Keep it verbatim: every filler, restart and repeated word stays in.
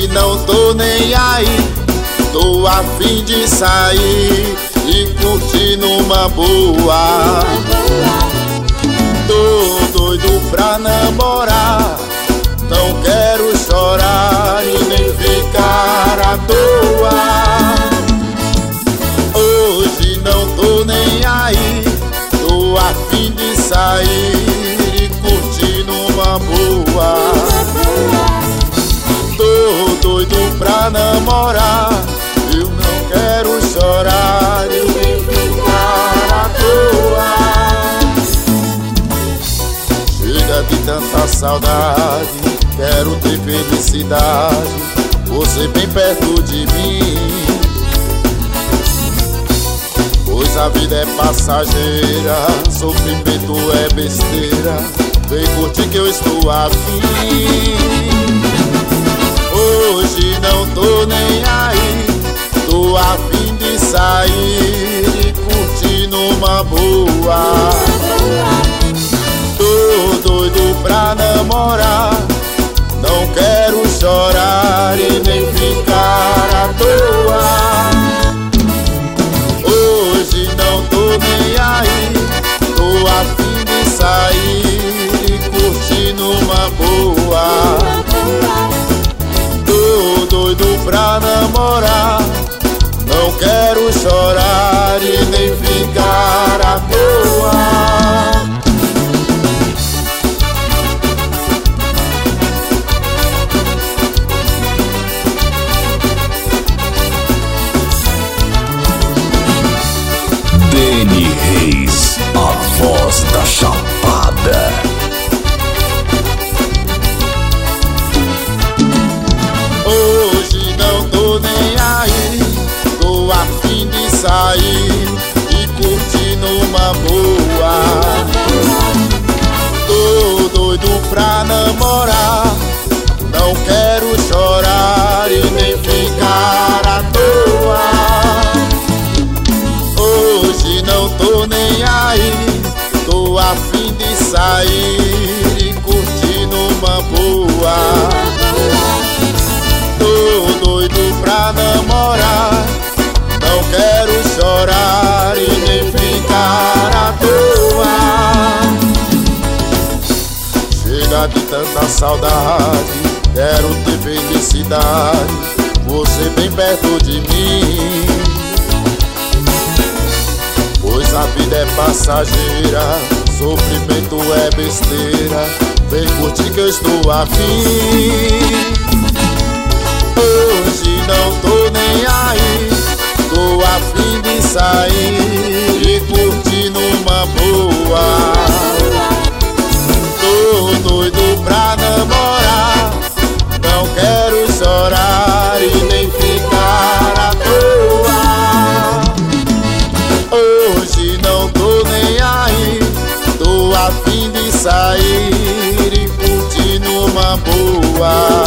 não tô nem aí, tô a fim de sair e curtir numa boa. Tô doido pra namorar, não quero chorar e nem ficar à toa. Hoje não tô nem aí, tô a fim de sair e curtir numa boa. Tô doido pra namorar, eu não quero chorar e nem ficar à toa. Chega de tanta saudade, quero ter felicidade, você bem perto de mim. Pois a vida é passageira, sofrimento é besteira, vem curtir que eu estou afim. Hoje não tô nem aí, tô a fim de sair e curtir numa boa. Tô doido pra namorar, não quero chorar e nem ficar à toa. Hoje não tô nem aí, tô a fim de sair e curtir numa boa. Tô doido pra namorar, não quero chorar e nem ficar à toa. Deni Reis, a voz da Chapada. Hoje não tô nem aí, tô a fim de sair e curtir numa boa. Tô doido pra namorar, não quero chorar e nem ficar à toa. Hoje não tô nem aí, tô a fim de sair e curtir numa boa. Tô doido pra namorar, não quero chorar e nem ficar à toa. Chega de tanta saudade, quero ter felicidade, você bem perto de mim. Pois a vida é passageira, sofrimento é besteira, vem curtir que eu estou afim. Hoje não tô nem aí, tô a fim de sair e curtir numa boa. Tô doido pra namorar, não quero chorar e nem ficar à toa. Hoje não tô nem aí, tô a fim de sair e curtir numa boa.